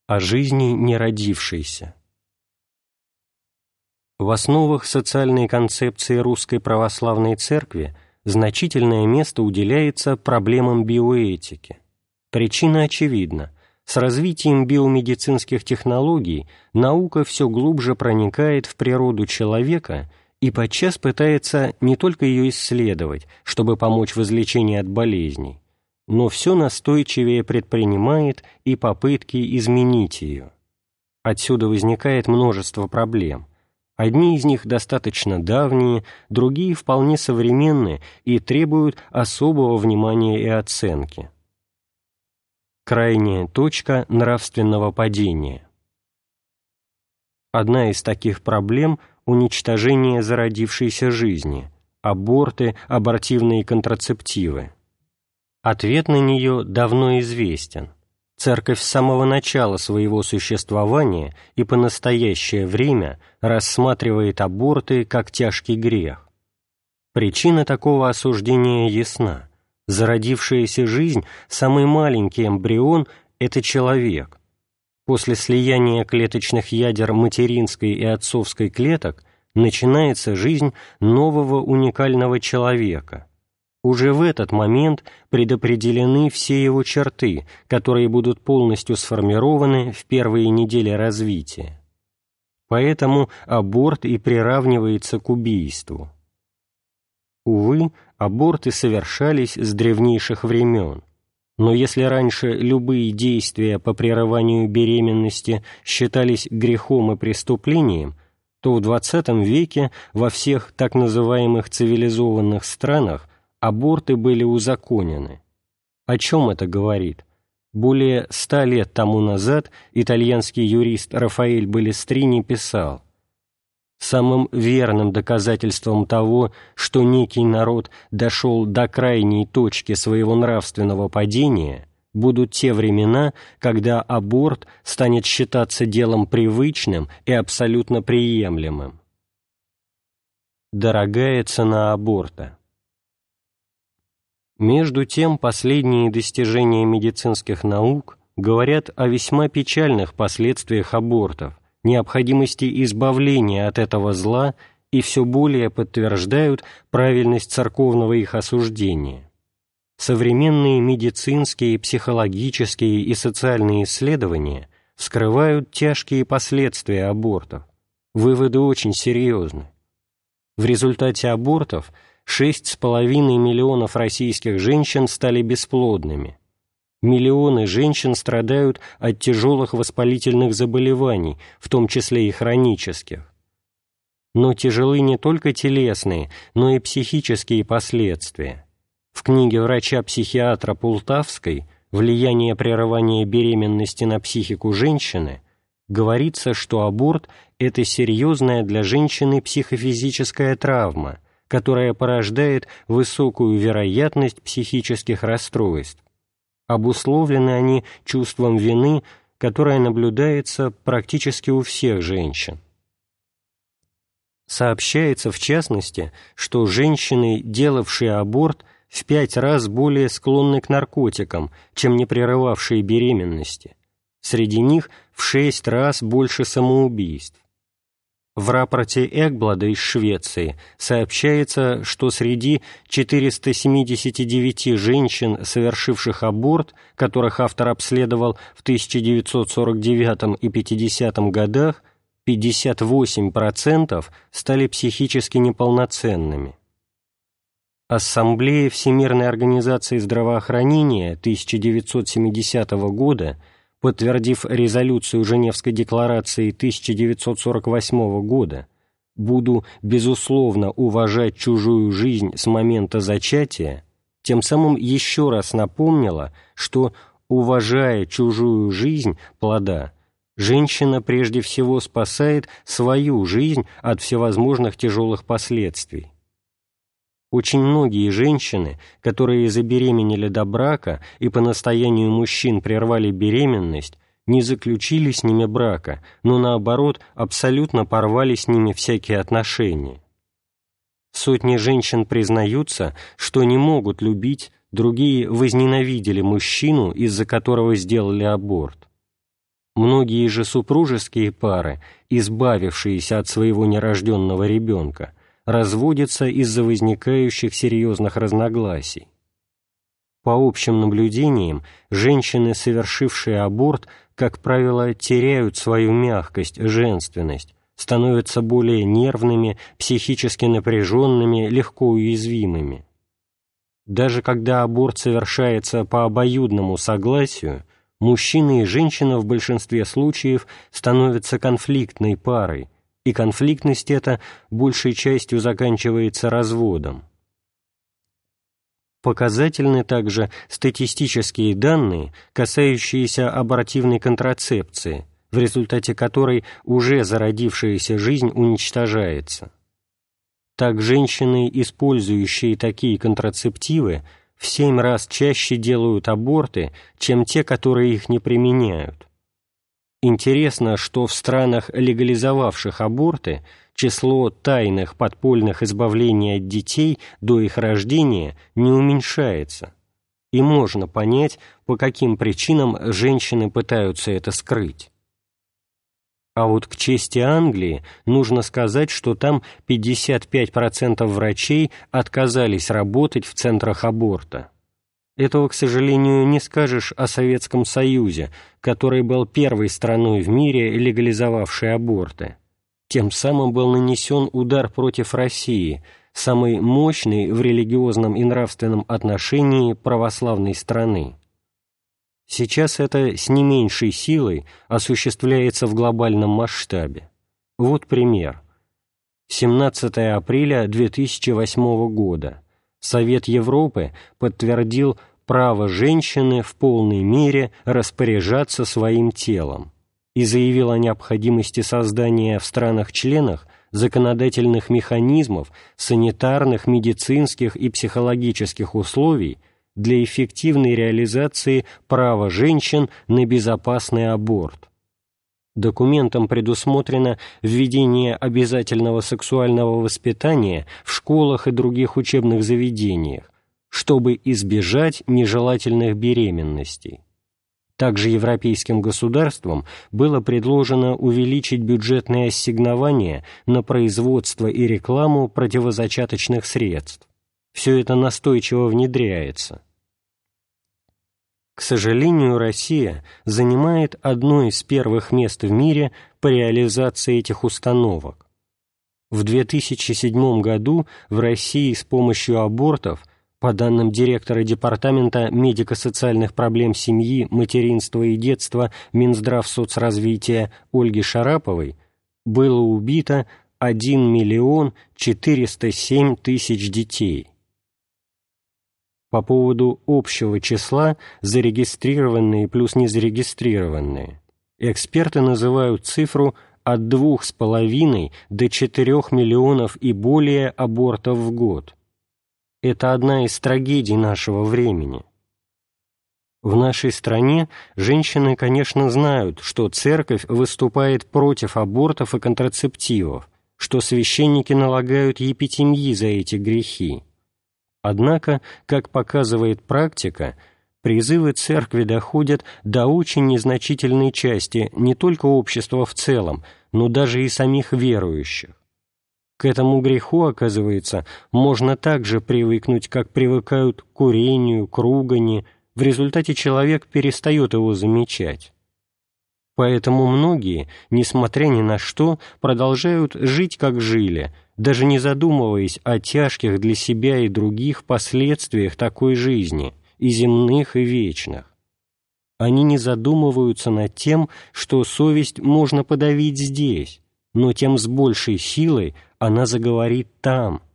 о жизни не родившейся. В основах социальной концепции Русской Православной Церкви значительное место уделяется проблемам биоэтики. Причина очевидна. С развитием биомедицинских технологий наука все глубже проникает в природу человека и подчас пытается не только ее исследовать, чтобы помочь в излечении от болезней, но все настойчивее предпринимает и попытки изменить ее. Отсюда возникает множество проблем. Одни из них достаточно давние, другие вполне современные и требуют особого внимания и оценки. Крайняя точка нравственного падения. Одна из таких проблем – уничтожение зародившейся жизни, аборты, абортивные контрацептивы. Ответ на нее давно известен. Церковь с самого начала своего существования и по настоящее время рассматривает аборты как тяжкий грех. Причина такого осуждения ясна. Зародившаяся жизнь, самый маленький эмбрион – это человек. После слияния клеточных ядер материнской и отцовской клеток начинается жизнь нового уникального человека. Уже в этот момент предопределены все его черты, которые будут полностью сформированы в первые недели развития. Поэтому аборт и приравнивается к убийству. Увы, аборты совершались с древнейших времен. Но если раньше любые действия по прерыванию беременности считались грехом и преступлением, то в XX веке во всех так называемых цивилизованных странах аборты были узаконены. О чем это говорит? Более 100 лет тому назад итальянский юрист Рафаэль Балестрини писал: «Самым верным доказательством того, что некий народ дошел до крайней точки своего нравственного падения, будут те времена, когда аборт станет считаться делом привычным и абсолютно приемлемым». Дорогая цена аборта. Между тем, последние достижения медицинских наук говорят о весьма печальных последствиях абортов, необходимости избавления от этого зла и все более подтверждают правильность церковного их осуждения. Современные медицинские, психологические и социальные исследования вскрывают тяжкие последствия абортов. Выводы очень серьезны. В результате абортов 6,5 миллионов российских женщин стали бесплодными. Миллионы женщин страдают от тяжелых воспалительных заболеваний, в том числе и хронических. Но тяжелы не только телесные, но и психические последствия. В книге врача-психиатра Пултавской «Влияние прерывания беременности на психику женщины» говорится, что аборт – это серьезная для женщины психофизическая травма, которая порождает высокую вероятность психических расстройств. Обусловлены они чувством вины, которое наблюдается практически у всех женщин. Сообщается, в частности, что женщины, делавшие аборт, в 5 раз более склонны к наркотикам, чем не прерывавшие беременности. Среди них в 6 раз больше самоубийств. В рапорте Экблада из Швеции сообщается, что среди 479 женщин, совершивших аборт, которых автор обследовал в 1949 и 50 годах, 58% стали психически неполноценными. Ассамблея Всемирной организации здравоохранения 1970 года, подтвердив резолюцию Женевской декларации 1948 года «Буду, безусловно, уважать чужую жизнь с момента зачатия», тем самым еще раз напомнила, что, уважая чужую жизнь плода, женщина прежде всего спасает свою жизнь от всевозможных тяжелых последствий. Очень многие женщины, которые забеременели до брака и по настоянию мужчин прервали беременность, не заключили с ними брака, но наоборот абсолютно порвали с ними всякие отношения. Сотни женщин признаются, что не могут любить, другие возненавидели мужчину, из-за которого сделали аборт. Многие же супружеские пары, избавившиеся от своего нерожденного ребенка, разводятся из-за возникающих серьезных разногласий. По общим наблюдениям, женщины, совершившие аборт, как правило, теряют свою мягкость, женственность, становятся более нервными, психически напряженными, легко уязвимыми. Даже когда аборт совершается по обоюдному согласию, мужчина и женщина в большинстве случаев становятся конфликтной парой, и конфликтность эта большей частью заканчивается разводом. Показательны также статистические данные, касающиеся абортивной контрацепции, в результате которой уже зародившаяся жизнь уничтожается. Так женщины, использующие такие контрацептивы, в 7 раз чаще делают аборты, чем те, которые их не применяют. Интересно, что в странах, легализовавших аборты, число тайных подпольных избавлений от детей до их рождения не уменьшается, и можно понять, по каким причинам женщины пытаются это скрыть. А вот к чести Англии нужно сказать, что там 55% врачей отказались работать в центрах аборта. Этого, к сожалению, не скажешь о Советском Союзе, который был первой страной в мире, легализовавшей аборты. Тем самым был нанесен удар против России, самой мощной в религиозном и нравственном отношении православной страны. Сейчас это с не меньшей силой осуществляется в глобальном масштабе. Вот пример. 17 апреля 2008 года. Совет Европы подтвердил право женщины в полной мере распоряжаться своим телом и заявил о необходимости создания в странах-членах законодательных механизмов, санитарных, медицинских и психологических условий для эффективной реализации права женщин на безопасный аборт. Документом предусмотрено введение обязательного сексуального воспитания в школах и других учебных заведениях, чтобы избежать нежелательных беременностей. Также европейским государствам было предложено увеличить бюджетные ассигнования на производство и рекламу противозачаточных средств. Все это настойчиво внедряется. К сожалению, Россия занимает одно из первых мест в мире по реализации этих установок. В 2007 году в России с помощью абортов, по данным директора Департамента медико-социальных проблем семьи, материнства и детства Минздравсоцразвития Ольги Шараповой, было убито 1 407 000 детей. По поводу общего числа зарегистрированные плюс незарегистрированные, эксперты называют цифру от 2,5 до 4 миллионов и более абортов в год. Это одна из трагедий нашего времени. В нашей стране женщины, конечно, знают, что церковь выступает против абортов и контрацептивов, что священники налагают епитемьи за эти грехи. Однако, как показывает практика, призывы церкви доходят до очень незначительной части не только общества в целом, но даже и самих верующих. К этому греху, оказывается, можно так же привыкнуть, как привыкают к курению, к ругани, в результате человек перестает его замечать. Поэтому многие, несмотря ни на что, продолжают жить, как жили, даже не задумываясь о тяжких для себя и других последствиях такой жизни, и земных, и вечных. Они не задумываются над тем, что совесть можно подавить здесь, но тем с большей силой она заговорит там,